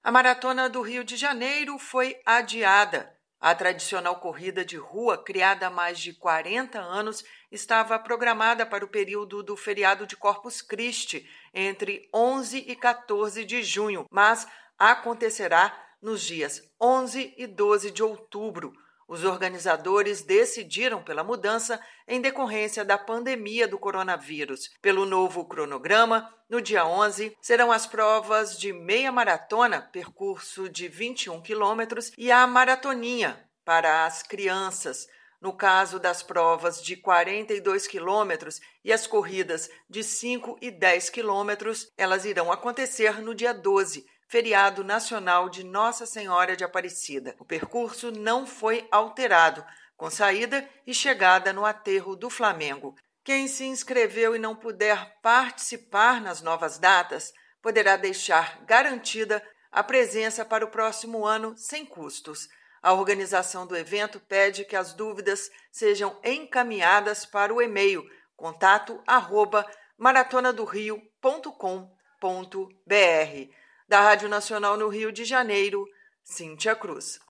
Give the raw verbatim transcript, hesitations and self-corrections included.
A Maratona do Rio de Janeiro foi adiada. A tradicional corrida de rua, criada há mais de quarenta anos, estava programada para o período do feriado de Corpus Christi, entre onze e quatorze de junho, mas acontecerá nos dias onze e doze de outubro. Os organizadores decidiram pela mudança em decorrência da pandemia do coronavírus. Pelo novo cronograma, no dia onze, serão as provas de meia maratona, percurso de vinte e um quilômetros, e a maratoninha para as crianças. No caso das provas de quarenta e dois quilômetros e as corridas de cinco e dez quilômetros, elas irão acontecer no dia doze, feriado nacional de Nossa Senhora de Aparecida. O percurso não foi alterado, com saída e chegada no aterro do Flamengo. Quem se inscreveu e não puder participar nas novas datas, poderá deixar garantida a presença para o próximo ano sem custos. A organização do evento pede que as dúvidas sejam encaminhadas para o e-mail contato arroba maratonadorio ponto com ponto br. Da Rádio Nacional no Rio de Janeiro, Cíntia Cruz.